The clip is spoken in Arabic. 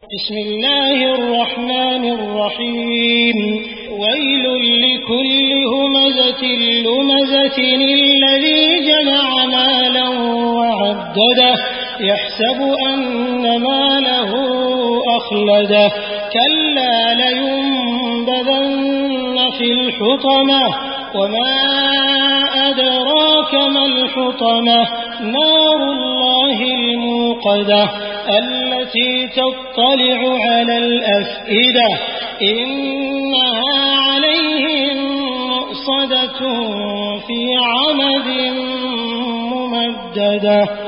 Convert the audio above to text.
بسم الله الرحمن الرحيم ويل لكل همزة لمزة الذي جمع مالا وعدده يحسب أن ماله أخلده كلا لينبذن في الحطمة وما أدراك ما الحطمة نار الله الموقدة التي تطلع على الأفئدة إنها عليهم مؤصدة في عمد ممددة.